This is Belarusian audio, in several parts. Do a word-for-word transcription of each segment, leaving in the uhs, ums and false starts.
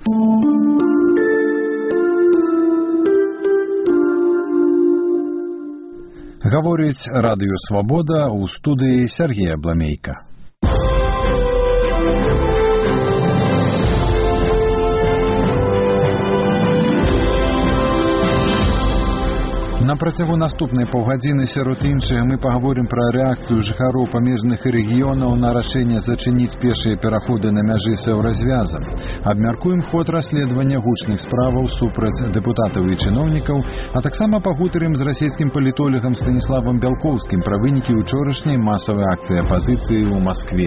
Гаворыць Радыё Свабода, у студыі Сергей Абламейка. На працягу наступнай паўгадзіны сярод іншага мы паговорым пра рэакцыю жыхароў памежных рэгіёнаў на рашэнне зачыніць пешыя пераходы на мяжы з еўразвязам. Абмяркуем ход расследавання гучных справаў супраць дэпутатаў і чыноўнікаў, а таксама пагутарым з расійскім палітолагам Станіславам Бялкоўскім пра вынікі учорашняй масавай акцыі апазіцыі ў Маскве.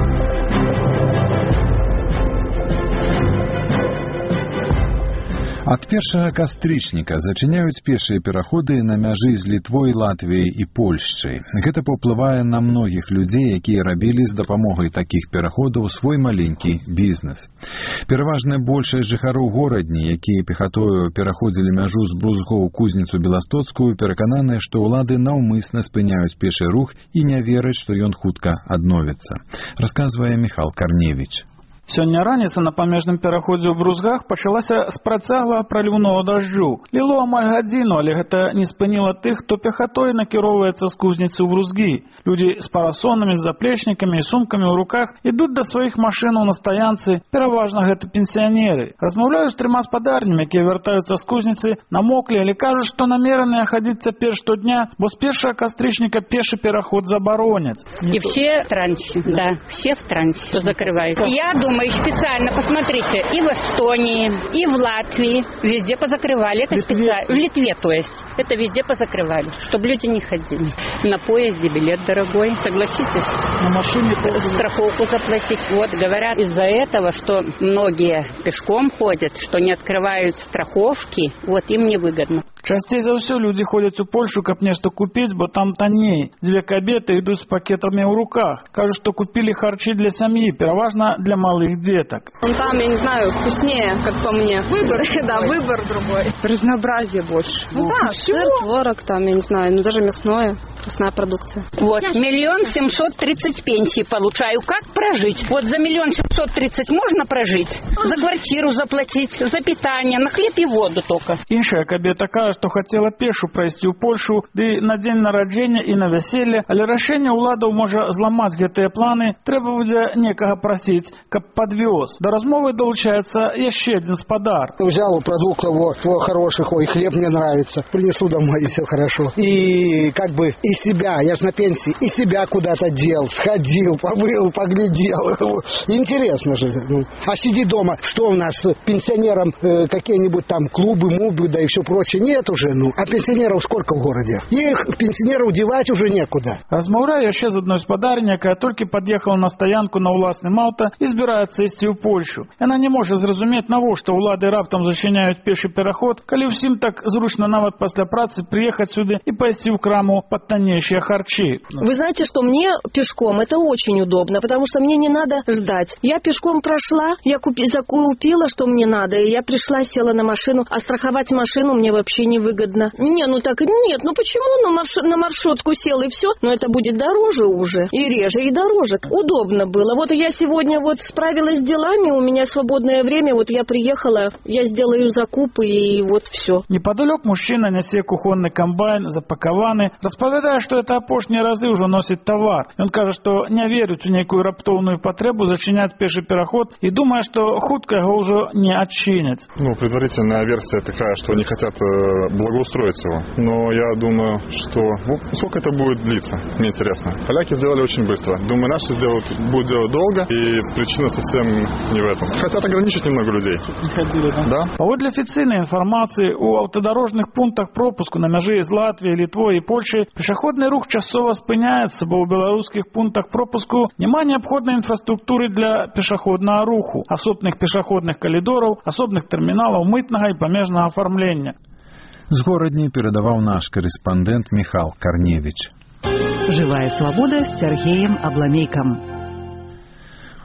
Ад першага кастрычніка зачыняюць пешыя пераходы на мяжы з Літвой, Латвіяй і Польшчай. Гэта паўплывае на многіх людзей, якія рабілі з дапамогай такіх пераходаў свой маленькі бізнес. Пераважная большасць жыхароў горадні, якія пехатою пераходзілі мяжу з Брузгоў у Кузніцу Беластоцкую, перакананыя, што ўлады наўмысна спыняюць пешы рух і не вераць, што ён хутка адновіцца. Расказвае Міхал Карневіч. Сёння раніца на памежным пераходзе ў Брузгах пачалася з працяглага праліўнога дажджу. Ліло амаль гадзіну, але гэта не спыніла тых, хто пехатой накіроўваецца з Кузніцы ў Брузгі. Людзі з парасонамі, з заплечнікамі і сумкамі ў руках ідуць да сваіх машынаў на стаянцы, пераважна гэта пенсіянеры. Размаўляю з трыма спадарнямі, якія вяртаюцца з Кузніцы, намоклі, але кажуць, што намераныя хадзіць цяпер штодня, бо з першага кастрычніка пешы пераход забароняць. И все в трансе, да, все в трансе закрываются. Я думаю, специально, посмотрите, и в Эстонии, и в Латвии везде позакрывали. Это специально. В Литве, то есть. Это везде позакрывали, чтобы люди не ходили. На поезде билет дорогой, согласитесь. На машине страховку заплатить. Вот, говорят, из-за этого, что многие пешком ходят, что не открывают страховки, вот им невыгодно. Часцей за ўсё людзі ходзяць у Польшу, каб нешта купіць, бо там танней. Дзве кабеты ідуць з пакетамі ў руках. Кажуць, што купілі харчі для сям'і, пераважна для малых деток. Там, я не знаю, вкуснее, как по мне. Выбор, да, выбор другой. Разнообразие больше. Ну да, сыр, творог, там, я не знаю, ну даже мясное. Мясная продукция. Вот, миллион семьсот тридцать пенсий получаю. Как прожить? Вот за миллион семьсот тридцать можно прожить? За квартиру заплатить, за питание, на хлеб и воду только. Іншая кабета кажа, што хацела пешу прайсці ў Польшу, ды на дзень нараджэння і на вяселле, але рашэнне ўладаў можа зламаць гэтыя планы, трэба будзе некага прасіць, каб подвез. До размовы долучается еще один спадар. Взял продуктов вот, хороших, ой, хлеб мне нравится, принесу домой, и все хорошо. И как бы и себя, я же на пенсии, и себя куда-то дел, сходил, побыл, поглядел. Интересно же. Ну. А сиди дома, что у нас, пенсионерам э, какие-нибудь там клубы, мубы, да и все прочее, нет уже. Ну. А пенсионеров сколько в городе? Их пенсионеров девать уже некуда. Размаўляю яшчэ з адной спадарні, якая толькі пад'ехала на стаянку на ўласным аўта і збіраецца ісці ў Польшу. Яна не можа зразумець, навошта ўлады раптам зачыняюць пешы пераход, калі ўсім так зручна нават пасля працы приехать сюда и пойти в краму под тоннейшие харчи. Вы знаете, что мне пешком это очень удобно, потому что мне не надо ждать. Я пешком прошла, я купи, закупила, что мне надо, и я пришла, села на машину, а страховать машину мне вообще невыгодно. Не, ну так нет, ну почему на, марш, на маршрутку сел и все? Но это будет дороже уже, и реже, и дороже. Удобно было. Вот я сегодня вот справилась с делами, у меня свободное время, вот я приехала, я сделаю закупы, и вот все. Неподалеку мужчина несе кухонный комбайн, запакованы, распавядае, что это апошнія разы уже носит товар. Он кажа, что не верит в некую раптоўную потребу зачинять пеший переход и думая, что хутка его уже не отчинят. Ну, предварительная версия такая, что они хотят э, благоустроить его. Но я думаю, что ну, сколько это будет длиться, мне интересно. Поляки сделали очень быстро. Думаю, наши сделают, будут делать долго, и причина совсем не в этом. Хотят ограничить немного людей. Ходили, да? Да. Паводле афіцыйнай інфармацыі, у аўтадарожных пунктах пропуску на мяжы з Латвіяй, Літвой і Польшай пешаходны рух часова спыняецца, бо ў беларускіх пунктах пропуску няма неабходнай інфраструктуры для пешаходнага руху, асобных пешаходных калідораў, асобных тэрміналаў мытнага і памежнага афармлення. З горадні перадаваў наш корэспандэнт Міхал Карневіч. Живая свобода с Сергеем Абламейком.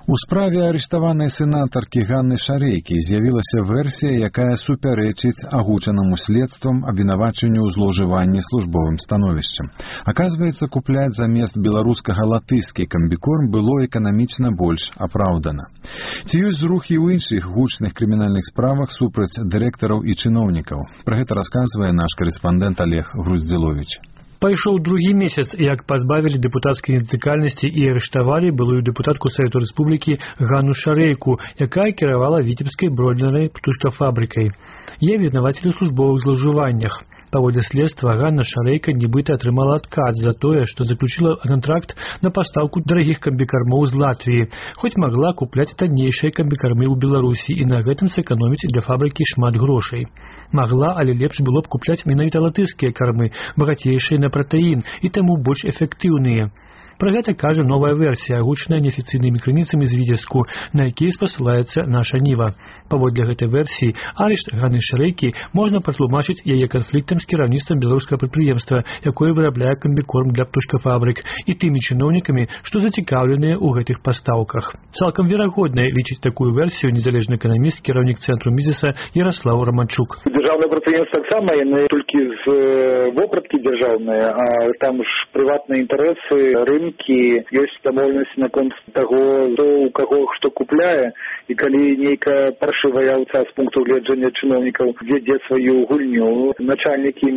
У справе арыштаванай сенатаркі Ганны Шарэйкі з'явілася версія, якая супярэчыць агучанаму следствам абвінавачанню ў злоўжыванні службовым становішчам. Аказваецца, купляць замест беларускага латышскі камбікорм было эканамічна больш апраўдана. Ці ёсць зрухі ў іншых гучных крымінальных справах супраць дырэктараў і чыноўнікаў? Пра гэта расказвае наш карэспандэнт Олег Груздзіловіч. Пайшоў другі месяц, як пазбавілі дэпутацкай нецыкальнасці і арыштавалі былую дэпутатку Савету Рэспублікі Ганну Шарэйку, якая кіравала віцебскай бройлернай птушкафабрыкай. Є вінавацелі ў службовых злоўжываннях. Паводле следства, Ганна Шарэйка нібыта атрымала адказ за тое, што заключила контракт на пастаўку дарагіх камбікармоў з Латвіі, хоць магла купляць таннейшыя камбікармы ў Беларусі і на гэтым сэканоміць для фабрыкі шмат грошай. Магла, але лепш было б купляць менавіта латышскія кармы, багацейшыя на пратэін і таму больш эфектыўныя. Пра гэта кажа новая версія, агучаная неафіцыйнымі крыніцамі з Відзевску, на якія спасылаецца наша Ніва. Паводле гэтай версіі, арышт Ганны Шарэйкі можна патлумачыць яе канфліктам з кіраўніцтвам беларускага прадпрыемства, якое вырабляе камбікорм для птушкафабрык, і тымі чыноўнікамі, што зацікаўленыя ў гэтых пастаўках. Цалкам верагодна лічыць такую версію незалежны эканаміст, кіраўнік цэнтру Мізіса Яраслав Раманчук. Дзяржаўнае прадпрыемства таксама, яны толькі з вопраткі дзяржаўныя, а там ж прыватныя інтарэсы, рынкі, ёсць дамоўленасць наконт таго, хто у каго што купляе, і калі нейкая паршывая аўца з пункту гледжання чыноўнікаў вядзе сваю гульню, начальнікі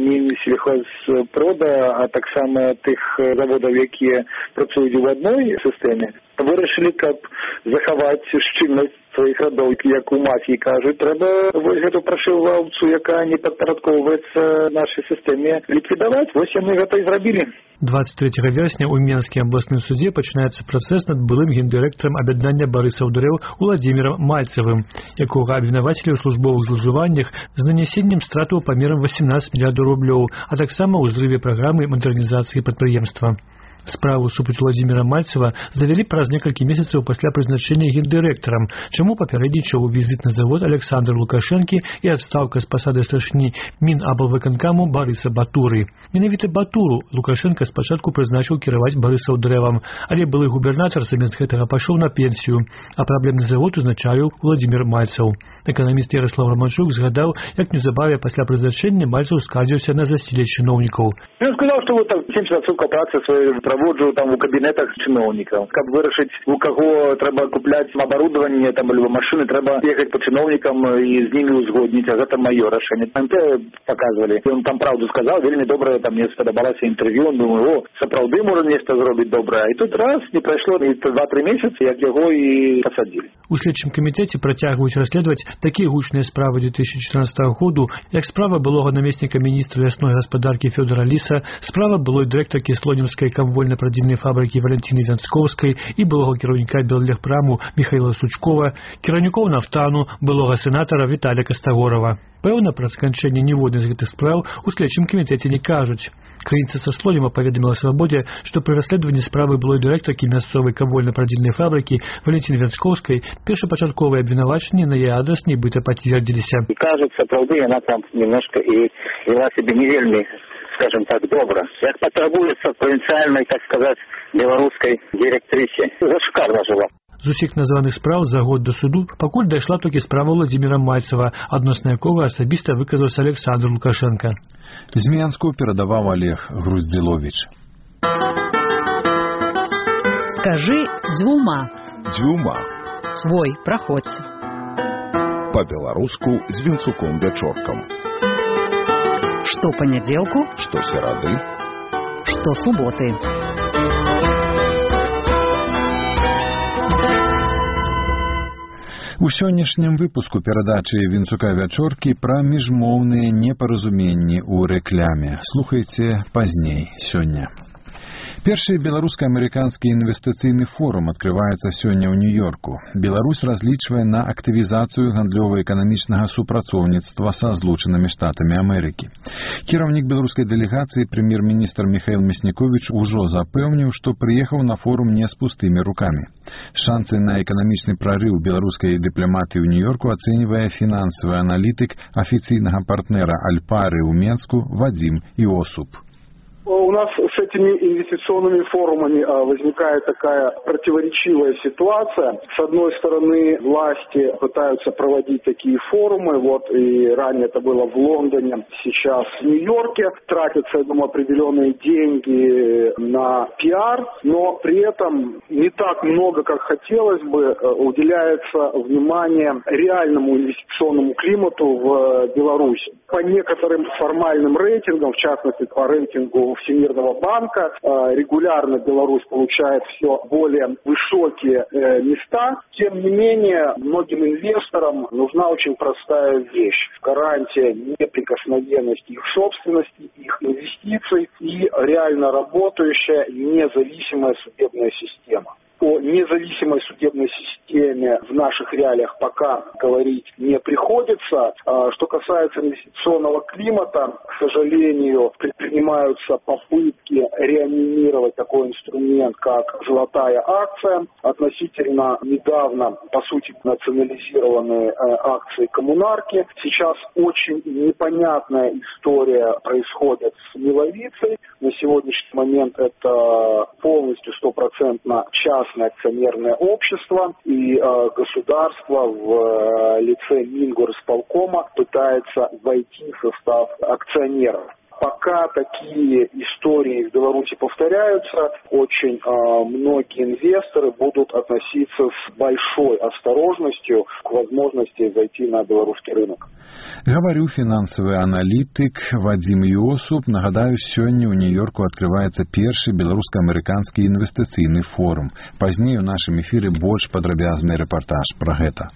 Мінсельхозпрода, а таксама тых заводаў, якія працуюць у адной сістэме, вырашылі, каб захаваць шчыльнасць сваіх радоў, як у мафіі кажуць, трэба вось гэту паршывую аўцу, якая не падпарадкоўваецца нашай сістэме, ліквідаваць. Вось яны гэта і зрабілі. двадцать третьего верасня ў Менскім абласным судзе пачынаецца працэс над былым гендырэктарам аб'яднання Барысаў дрэў Уладзімірам Мальцевым, якога абвінавацілі ў службовых злоўжываннях з нанесеннем стратаў памерам восемнадцать мільярдаў рублёў, а таксама ў зрыве праграмы мадэрнізацыі прадпрыемства. Справу супраць Уладзіміра Мальцева завялі праз некалькі месяцаў пасля прызначэння гендырэктарам, чаму папярэднічаў візіт на завод Александра Лукашэнкі і адстаўка з пасады старшыні Мінаблвыканкаму Барыса Батуры. Менавіта Батуру Лукашэнка спачатку прызначыў кіраваць Барысаў дрэвам, але былы губернатар замест гэтага пайшоў на пенсію, а праблемны завод узначаліў Уладзімір Мальцев. Эканаміст Ярослав Романчук згадаў, як неўзабаве пасля прызначэння Мальцев скардзіўся на засілле чыноўнікаў. Ён сказаў, што вот там семьдесят процентов працы сваёй праводжу там у кабінетах чыноўнікаў. Каб вырашыць, у каго трэба купляць аборудаванне там альбо машыны, трэба ехаць па чыноўнікам і з німі ўзгодніць, а гэта маё рашэнне. Там те паказвалі. Ён там праўду сказаў, вельмі добрае, там мне спадабалася інтэрв'ю, думаю, о, сапраўды можа нешта зробіць добрае. І тут раз не прайшло і два-тры месяцы, як яго і пасадзілі. У следчым камітэце працягваюць расследаваць такія гучныя справы две тысячи четырнадцатого году, як справа былога намесніка міністра лясной гаспадаркі Фёдора Ліса, справа былой дырэктаркі Слонімскай камвольна-прадзільнай фабрыкі Валентины Вянцковскай і былога кіраўніка Беллехпраму Михаила Сучкова, кіраўнікоў Нафтану, былога сенатара Віталія Кастагорова. Пэўна, пра сканчэнне ніводнай з гэтых спраў у следчым камітэце не кажуць. Крыніца са Слоніма паведаміла Свабодзе, што пры расследаванні справы былой дырэктаркі мясцовай камвольна-прадзільнай фабрыкі Валентины Вянцковскай першапачатковыя абвінавачанні на яе адрас нібыта пацвердзіліся. Кажется, правды, яна там немножко і вела себе не вельмі, скажем так, добра. Як патрабуецца провінцыяльнай, так сказаць, беларускай дырэктрысе. Зашкарна жила. З усіх названых справ за год до суду пакуль дайшла толькі справа Уладзіміра Мальцева, адносна якога асабіста выказаўся Александр Лукашенко. З Менску перадаваў Олег Груздзіловіч. Скажи дзвюма. Дзвюма. Свой праходзь. По-беларуску з Вінцуком Вячоркам. Што панядзелку, што серады, што суботы. У сённяшнім выпуску перадачы Вінцука Вячоркі пра міжмоўныя непаразуменні ў рэкляме. Слухайце пазней сёння. Першы беларуска-амерыканскі інвестыцыйны форум адкрываецца сёння ў Нью-Йорку. Беларусь разлічвае на актывізацыю гандлёва-эканамічнага супрацоўніцтва са Злучанымі Штатамі Амерыкі. Кіраўнік беларускай дэлегацыі прэм'ер-міністр Міхаіл Мясніковіч ужо запэўніў, што прыехаў на форум не з пустымі рукамі. Шанцы на эканамічны прарыў беларускай дыпламатыі ў Нью-Йорку ацэньвае фінансавы аналітык афіцыйнага партнера Альпары ў Менску Вадзім Іосуп. У нас с этими инвестиционными форумами возникает такая противоречивая ситуация. С одной стороны, власти пытаются проводить такие форумы, вот и ранее это было в Лондоне, сейчас в Нью-Йорке. Тратятся, я думаю, определенные деньги на пиар, но при этом не так много, как хотелось бы, уделяется внимание реальному инвестиционному климату в Беларуси. По некоторым формальным рейтингам, в частности по рейтингу Всемирного банка, регулярно Беларусь получает все более высокие места. Тем не менее, многим инвесторам нужна очень простая вещь. Гарантия неприкосновенности их собственности, их инвестиций и реально работающая независимая судебная система. О независимой судебной системе в наших реалиях пока говорить не приходится. Что касается инвестиционного климата, к сожалению, предпринимаются попытки реанимировать такой инструмент, как золотая акция. Относительно недавно, по сути, национализированные акции коммунарки. Сейчас очень непонятная история происходит с Миловицей. На сегодняшний момент это полностью стопроцентно частное акционерное общество, и э, государство в э, лице Мингорисполкома пытается войти в состав акционеров. Пока такие истории в Беларуси повторяются, очень э, многие инвесторы будут относиться с большой осторожностью к возможности зайти на белорусский рынок. Говорю фінансавы аналітык Вадзім Йосуп. Нагадаю, сёння ў Нью-Йорку открываецца першы беларуска-амерыканскі інвестыцыйны форум. Пазней у нашым эфіры больш падрабязны рэпартаж пра гэта.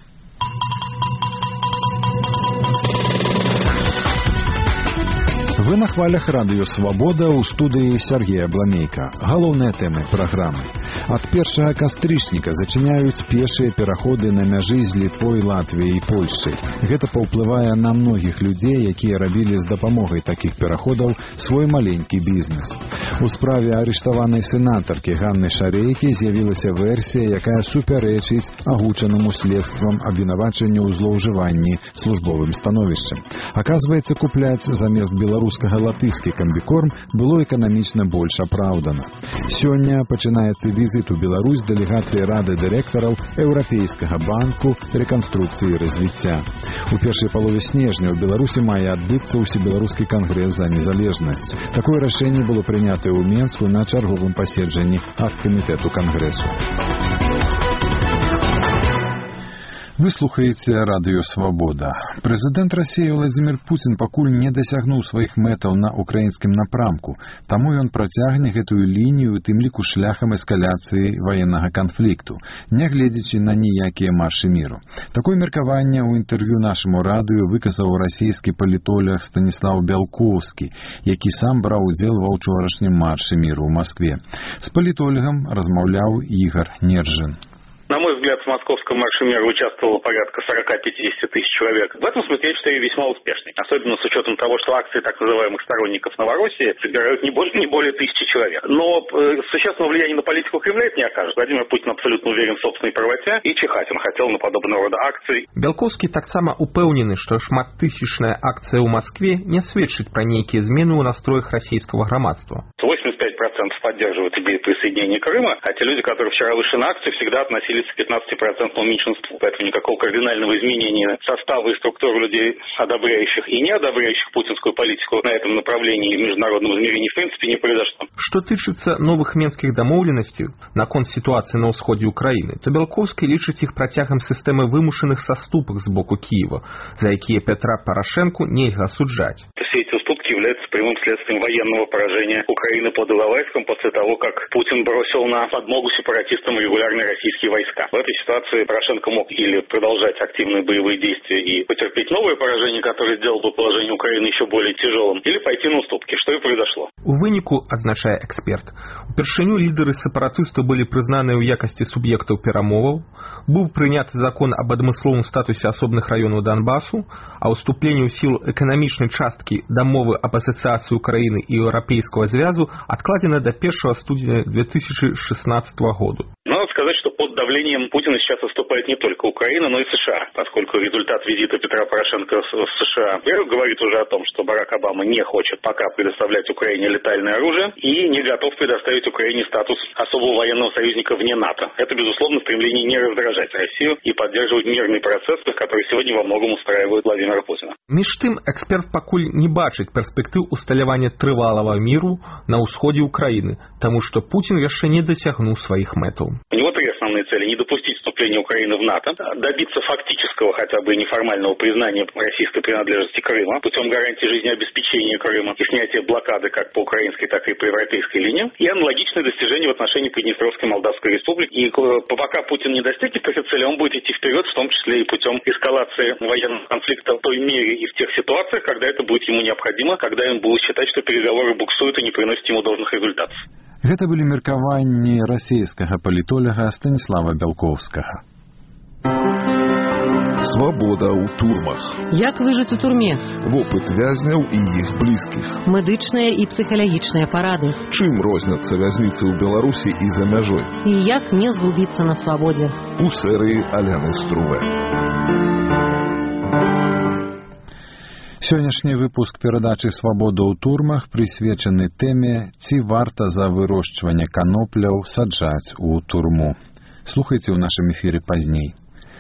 Вы на хвалях радыё «Свабода», ў студыі Сергея Бламейка. Галоўныя тэмы праграмы. Ад першага кастрычніка зачыняюць пешыя пераходы на мяжы з Літвой, Латвіяй і Польшчай. Гэта паўплывае на многіх людзей, якія рабілі з дапамогай такіх пераходаў свой маленькі бізнес. У справе арыштаванай сенатаркі Ганны Шарэйкі з'явілася версія, якая супярэчыць агучанаму следствам абвінавачанню ў злоўжыванні службовым становішчам. Аказваецца, купляць замест беларускага латышскі камбікорм было эканамічна больш апраўдана. Сёння пачынаецца візіт у Беларусь дэлегацыі Рады дырэктараў Еўрапейскага банку рэканструкцыі і развіцця. У першай палове снежня ў Беларусі мае адбыцца ўсебеларускі кангрэс за незалежнасць. Такое рашэнне было прынятае ў Менску на чарговым паседжанні аргкамітэту кангрэсу. Вы слухаеце радыё «Свабода». Прэзідэнт Расіі Владзімір Пуцін пакуль не дасягнуў сваіх мэтаў на ўкраінскім напрамку, таму ён працягне гэтую лінію, у тым ліку шляхам эскаляцыі ваеннага канфлікту, нягледзячы на ніякія маршы міру. Такое меркаванне ў інтэрв'ю нашаму радыё выказаў расійскі палітолог Станіслаў Бялкоўскі, які сам браў удзел ва ўчорашнім маршы міру ў Маскве. З палітолагам размаўляў Ігор Нержин. На мой взгляд, в московском марше мира участвовало порядка сорок-пятьдесят тысяч человек. В этом смысле я считаю весьма успешной. Особенно с учетом того, что акции так называемых сторонников Новороссии собирают не более, не более тысячи человек. Но э, существенного влияния на политику Кремля это не окажет. Владимир Путин абсолютно уверен в собственной правоте, и чихать он хотел на подобного рода акции. Бялкоўскі таксама упэўнены, што шматтысячная акция ў Москве не сведчыць пра нейкія змены ў настроях расійскага грамадства. восемьдесят пять процентов поддерживают идею присоединения Крыма, а те люди, которые вчера вышли на акции, всегда относились к пятнадцатипроцентному меньшинству. Поэтому никакого кардинального изменения состава и структуры людей, одобряющих и не одобряющих путинскую политику на этом направлении в международном измерении в принципе не произошло. Што тычыцца новых менскіх дамоўленасцей наконт сітуацыі на ўсходзе Украіны, то Бялкоўскі лічыць іх працягам сістэмы вымушаных саступак з боку Киева, за якія Петра Порошенку нельга асуджаць. Все эти уступки являются прямым следствием военного поражения Украины под Иловайском после того, как Путин бросил на подмогу сепаратистам регулярные российские войска. В этой ситуации Порошенко мог или продолжать активные боевые действия и потерпеть новое поражение, которое сделало бы положение Украины еще более тяжелым, или пойти на уступки, что и произошло. У выніку, адзначае эксперт, Упершыню лідары сепаратыстаў былі прызнаныя ў якасці суб'ектаў перамоваў, быў прыняты закон об адмысловым статусе асобных раёнаў Донбасу, а ўступленне ў сілу эканамічнай часткі дамовы аб асацыяцыі Украіны і Еўрапейскага звязу адкладзена до первого студеня две тысячи шестнадцатого года. Надо сказать, что под давлением Путина сейчас выступает не только Украина, но и США, поскольку результат визита Петра Порошенко в США, во-первых, говорит уже о том, что Барак Обама не хочет пока предоставлять Украине летальное оружие и не готов предоставить Украине статус особого военного союзника вне НАТО. Это, безусловно, стремление не раздражать Россию и поддерживать мирный процесс, который сегодня во многом устраивает Владимира Путина. Між тым, эксперт пакуль не бачыць перспектыў усталявання трывалага міру на ўсходзе Украины, тому что Путин яшчэ не досягнул своих мэтаў. У него три основные цели: не допустить вступления Украины в НАТО, добиться фактического хотя бы неформального признания российской принадлежности Крыма путем гарантии жизнеобеспечения Крыма и снятия блокады как по украинской, так и по европейской линии, и аналогичное достижение в отношении Приднестровской Молдавской Республики. И пока Путин не достигнет этой цели, он будет идти вперед, в том числе и путем эскалации военного конфликта в той мере и в тех ситуациях, когда это будет ему необходимо, когда он будет считать, что переговоры буксуют и не приносят ему должных результатов. Гэта былі меркаванні расійскага палітолага Станіслава Бялкоўскага. Свабода ў турмах. Як выжыць у турме? Вопыт вязняў і іх блізкіх. Медычныя і псіхалагічныя парады. Чым розняцца вязніцы ў Беларусі і за мяжой? І як не згубіцца на свабодзе? У серыі Аляны Струве. Сённяшні выпуск перадачы «Свабода ў турмах» прысвечаны тэме «Ці варта за вырошчванне канопляў саджаць у турму». Слухайце ў нашым эфіры пазней.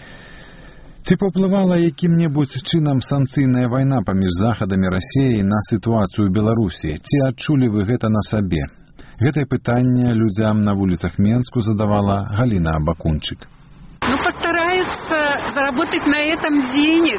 Ці паўплывала якім-небудзь чынам санкцыйная вайна паміж Захадам і Расіяй на сітуацыю ў Беларусі? Ці адчулі вы гэта на сабе? Гэтае пытанне людзям на вуліцах Менску задавала Галіна Абакунчык. Ну, постараются заработать на этом денег,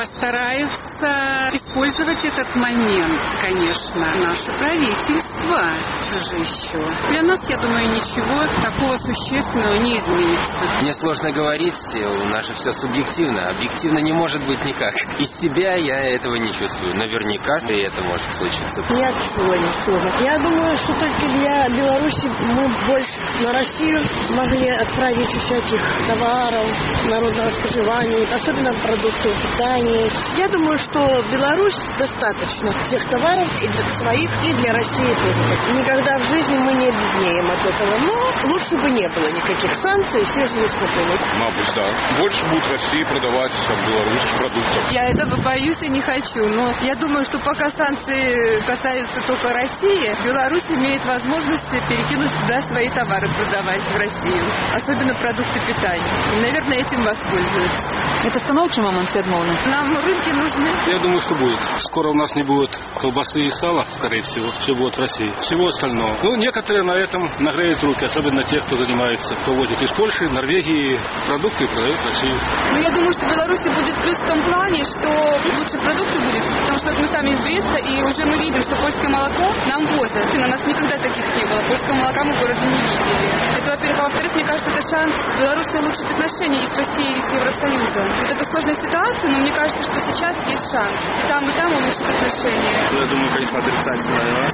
постараются использовать этот момент, конечно, наше правительство же еще. Для нас, я думаю, ничего такого существенного не изменится. Мне сложно говорить, у нас же все субъективно, объективно не может быть никак. Из себя я этого не чувствую, наверняка и это может случиться. Не отчего ничего. Я думаю, что только для Беларуси мы больше на Россию могли отправить всяких товаров, народного споживания, особенно продуктов питания. Я думаю, что Беларусь достаточно всех товаров и для своих, и для России тоже. Никогда в жизни мы не обеднеем от этого. Но лучше бы не было никаких санкций, все жили спокойно. Мабуть, да. Больше будут России продавать Беларусь продуктов. Я этого боюсь и не хочу. Но я думаю, что пока санкции касаются только России, Беларусь имеет возможность перекинуть сюда свои товары, продавать в Россию. Особенно продукты питания. И, наверное, этим воспользуются. Это становчий момент, Федмовна? Нам рынки нужны. Я думаю, что будет. Скоро у нас не будет колбасы и сала, скорее всего. Все будет в России. Всего остального. Ну, некоторые на этом нагреют руки. Особенно те, кто занимается, кто возит из Польши, Норвегии продукты и продает в Россию. Ну, я думаю, что в Беларуси будет плюс в том плане, что лучше продукты будут. Потому что мы сами из Бреста, и уже мы видим, что польское молоко нам возят. И у нас никогда таких не было. Польского молока мы в городе не видели. Это, во-первых. А во-вторых, мне кажется, это шанс Беларуси улучшить отношения и с Россией, и с Евросоюзом. Вот это сложная ситуация, но мне кажется, что сейчас есть шанс. И там, и там улучшить отношения. Я думаю, конечно, отрицательно нас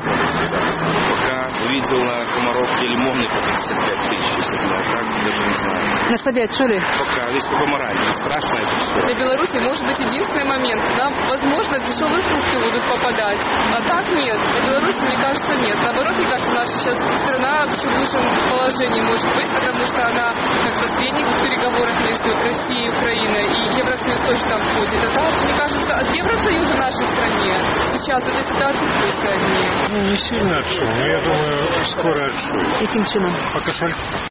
пока увидела комаровки лимонные по пятьдесят пять тысяч, если бы так, даже не знаю. На себе отчули? Пока, весь по морально, страшно это все. Для Беларуси может быть единственный момент. Нам, возможно, дешевые фрукты будут попадать. А так нет. Для Беларуси, мне кажется, нет. Наоборот, мне кажется, наша сейчас страна еще в лучшем положении может быть, потому что она как посредник в переговорах между Россией и Украиной, и Евросоюз тоже там входит. А так, мне кажется, от Евросоюза нашей стране сейчас в этой ситуации плюсы одни. Ну, не сильно отчул, но я думаю, скоро отчул. Яким чином? Пока шаль.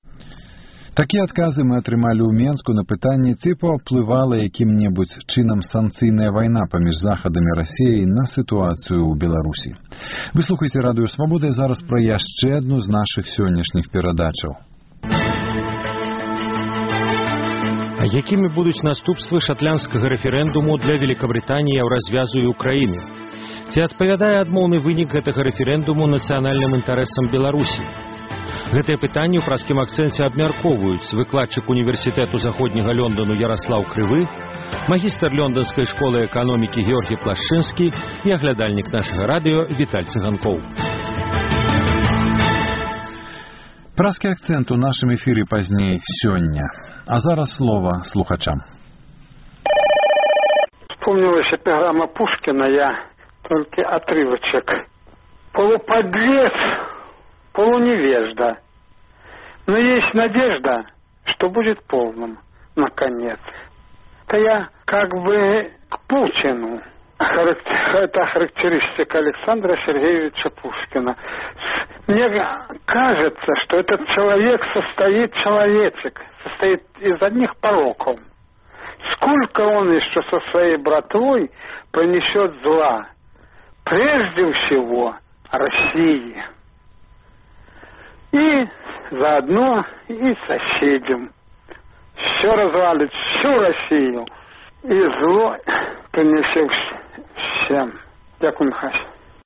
Такія адказы мы атрымалі ў Менску на пытанне, ці паўплывала якім-небудзь чынам санкцыйная вайна паміж Захадам і Расіяй на сітуацыю ў Беларусі. Вы слухаеце радыё Свабода, і зараз пра яшчэ адну з нашых сённяшніх перадачаў. Якімі будуць наступствы шатландскага рэферэндуму для Великабрытаніі ў развязу і Украіны? Ці адпавядае адмоўны вынік гэтага рэферэндуму нацыянальным інтарэсам Беларусі? Гэтае пытанне ў праскім акцэнце абмяркоўваюць выкладчык універсітэту заходняга Лёндану Яраслаў Крывы, магістр лёнданскай школы эканомікі Георгій Плашчынскі і аглядальнік нашага радыё Віталь Цыганкоў. Празкі акцэнт у нашым эфіры пазней сёння. А зараз слова слухачам. Вспомнилась эпиграмма Пушкина, я только отрывочек. Полуподлец, полуневежда, но есть надежда, что будет полным, наконец. Это я как бы к Путину. Это характеристика Александра Сергеевича Пушкина. Мне кажется, что этот человек состоит, человечек, состоит из одних пороков. Сколько он еще со своей братвой понесет зла. Прежде всего России. И заодно и соседям. Все развалит, всю Россию. И зло принесет всем. Дякую, Михаил.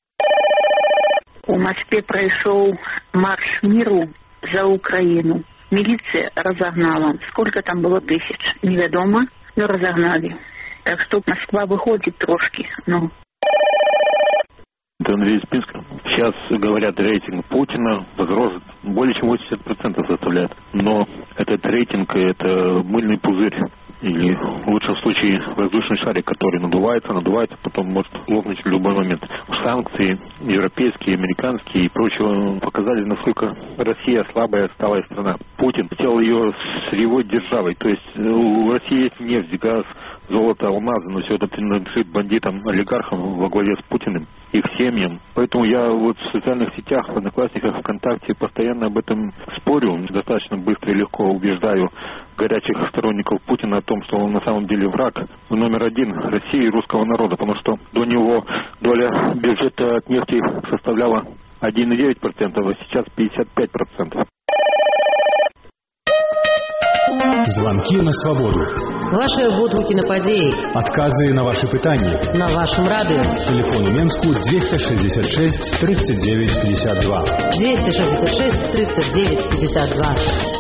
У Москве прошел марш миру за Украину. Милиция разогнала. Сколько там было тысяч, неведомо, но разогнали. Так что Москва выходит трошки. Ну. Это Андрей из Пинска. Сейчас, говорят, рейтинг Путина возрос более чем восемьдесят процентов составляет. Но этот рейтинг – это мыльный пузырь. Или, в лучшем случае, воздушный шарик, который надувается, надувается, потом может лопнуть в любой момент. Санкции европейские, американские и прочее показали, насколько Россия слабая, сталая страна. Путин хотел ее сырьевой державой. То есть у России есть нефть, газ, золото, алмазы, но все это принадлежит бандитам, олигархам во главе с Путиным, их семьям. Поэтому я вот в социальных сетях, в Одноклассниках, ВКонтакте постоянно об этом спорю, достаточно быстро и легко убеждаю горячих сторонников Путина о том, что он на самом деле враг номер один России и русского народа, потому что до него доля бюджета от нефти составляла один целых девять десятых процента, а сейчас пятьдесят пять процентов. Звонки на свободу. Ваши водгуки на подеи. Отказы на ваши пытания. На вашем радио. Телефон у Менску двести шестьдесят шесть тридцать девять пятьдесят два. двести шестьдесят шесть тридцать девять пятьдесят два.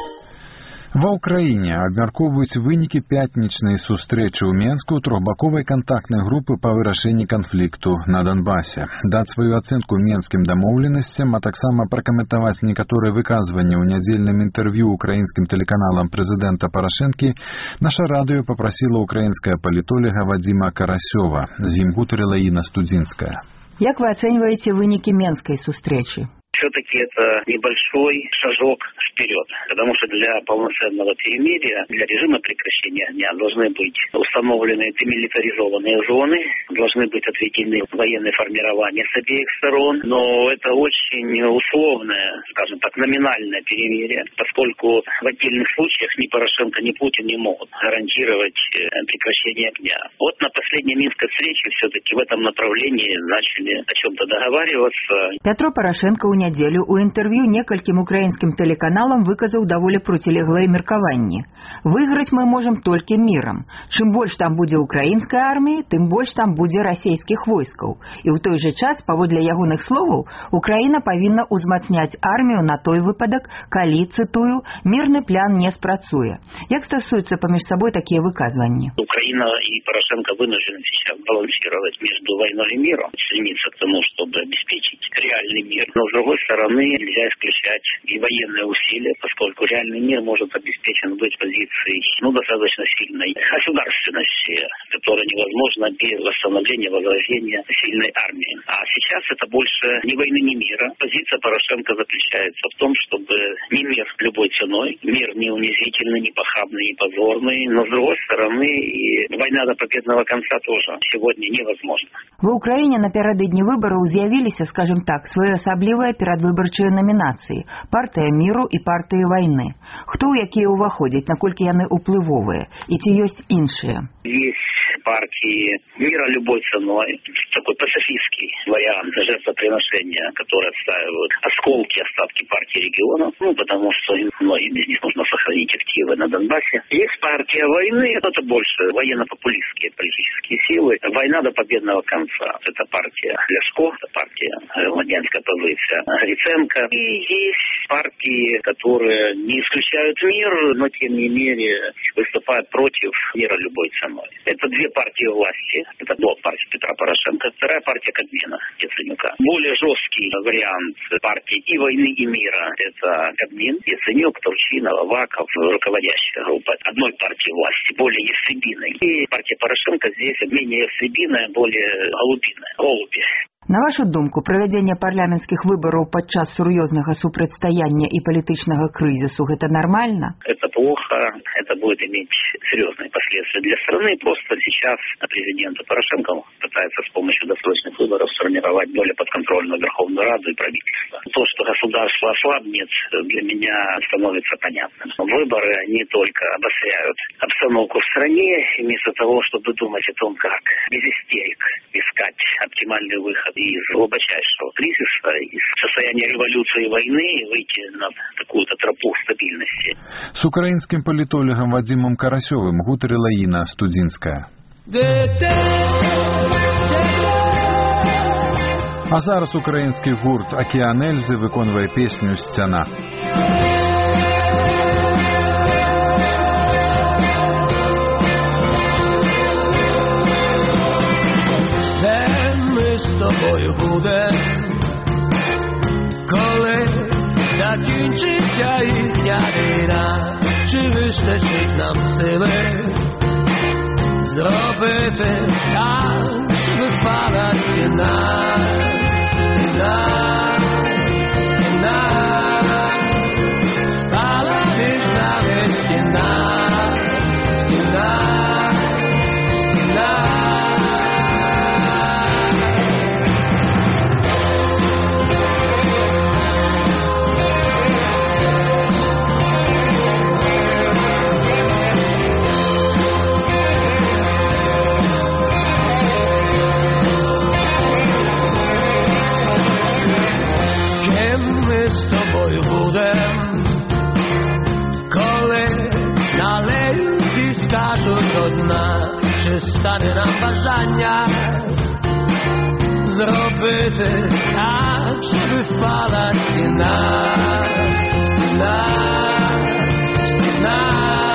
Ва ўкраіне абмяркоўваюць вынікі пятнічнай сустрэчы ў Менску трохбаковай кантактнай групы па вырашэнні канфлікту на Донбасе. Даць сваю ацэнку менскім дамоўленасцям, а таксама пракаментаваць некаторыя выказванні ў нядзельным інтэрв'ю украінскім тэлеканалам прэзідэнта Парашэнкі наша радыё папрасіла украінская палітолага Вадзіма Карасёва. З ім гутарыла Інна Студзінская. Як вы оцениваете выники Менской встречи? Все-таки это небольшой шажок вперед, потому что для полноценного перемирия, для режима прекращения огня должны быть установлены демилитаризованные зоны, должны быть отведены военные формирования с обеих сторон, но это очень условное, скажем так, номинальное перемирие, поскольку в отдельных случаях ни Порошенко, ни Путин не могут гарантировать прекращение огня. Вот на последней Минской встрече все-таки в этом направлении начали о чем-то договариваться. Петро Порошенко у нядзелю у інтэрв'ю некалькім украінскім тэлеканалам выказаў даволі процілеглае меркаванне. Выйграць мы можам толькі мірам. Чым больш там будзе украінскай арміі, тым больш там будзе расійскіх войскаў. І ў той жа час, паводле ягоных словаў, Украіна павінна ўзмацняць армію на той выпадак, калі, цытую, мірны план не спрацуе. Як стасуюцца паміж сабой такія выказванні? Украина и Порошенко вынуждены сейчас балансировать между войной и миром, стремиться к тому, чтобы обеспечить реальный мир. Но с другой стороны, нельзя исключать и военные усилия, поскольку реальный мир может обеспечен быть позицией, ну, достаточно сильной государственности, которая невозможна без восстановления, возрождения сильной армии. А сейчас это больше ни войны, ни мира. Позиция Порошенко заключается в том, чтобы не мир любой ценой, мир не унизительный, не похабный, не позорный, но с другой стороны и война до победного конца тоже сегодня невозможна. В Украине напярэдадні выбараў з'явіліся, скажем так, своеасаблівыя перадвыбарчыя намінацыі партыя міру і партыя вайны. Хто ў якія ўваходзяць, наколькі яны ўплывовыя, і ці ёсць іншыя? Есть партии мира любой ценой, такой пацифистский вариант жертвоприношения, который отстаивают осколки, остатки партии регионов, ну, потому что многим из них нужно сохранить активы на Донбассе. Есть партия войны, это больше военно-популистские политические силы. Война до победного конца. Это партия Ляшко, это партия громадянская позиция Гриценко. И есть партии, которые не исключают мир, но тем не менее выступают против мира любой ценой. Это две партия власти, это блок партии Петра Порошенко, вторая партия Кабмина Яценюка. Более жесткий вариант партии и войны, и мира – это Кабмин, Яценюк, Турчинов, Аваков, руководящая группа одной партии власти, более ястребиной. И партия Порошенко здесь менее ястребиная, более голубиная, голуби. На вашу думку, правядзенне парламенцкіх выбараў падчас сур'ёзнага супрацьстаяння і палітычнага крызісу – гэта нормально? Это плохо, это будет иметь серьезные последствия для страны. Просто сейчас президент Порошенко пытается с помощью досрочных выборов сформировать более подконтрольную Верховную Раду и правительство. То, что государство ослабнет, для меня становится понятным. Выборы, они только обостряют обстановку в стране, и вместо того, чтобы думать о том, как без истерик искать оптимальный выход из глубочайшего кризиса, из состояния революции и войны, выйти на такую-то тропу стабильности. С украинским политологом Вадимом Карасёвым гутарила Інна Студзінская. А зараз украинский гурт «Океан Эльзы» виконує песню «Стяна». Тобою буде, коли закінчиться їхня війна, чи вистачить нам сили зробити так, щоб впала стіна, стіна, стіна, впала між нами стіна, стіна. Чи стане нам бажання зробити так, щоб впала стіна, стіна, стіна,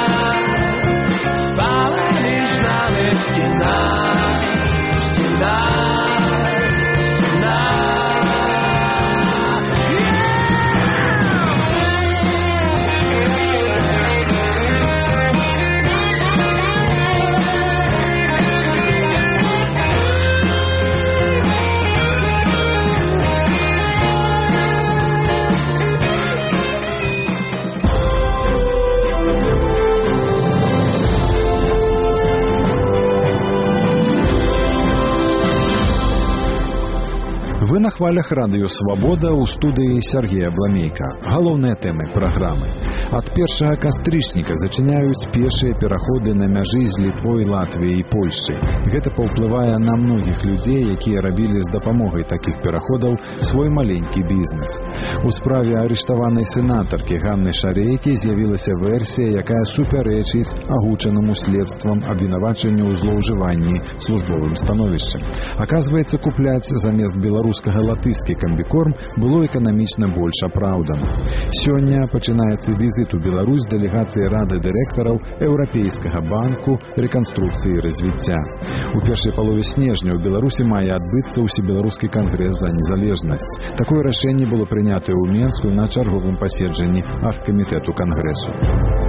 впала між нами стіна, стіна, стіна. Вы на хвалях радыё «Свабода» ў студыі Сергея Бламейка. Галоўныя тэмы праграмы. Ад першага кастрычніка зачыняюць пешыя пераходы на мяжы з Літвой, Латвіяй і Польшчай. Гэта паўплывае на многіх людзей, якія рабілі з дапамогай такіх пераходаў свой маленькі бізнес. У справе арыштаванай сенатаркі Ганны Шарэйкі з'явілася версія, якая супярэчыць агучанаму следствам абвінавачанню ў злоўжыванні службовым становішчам. Аказваецца, купляць замест беларускага латышскі камбікорм было эканамічна больш апраўдана. Сёння пачынаецца візіт у Беларусь дэлегацыі Рады дырэктараў Еўрапейскага банку рэканструкцыі і развіцця. У першай палове снежня ў Беларусі мае адбыцца ўсебеларускі кангрэс за незалежнасць. Такое рашэнне было прынятае ў Менску на чарговым паседжанні аргкамітэту кангрэсу.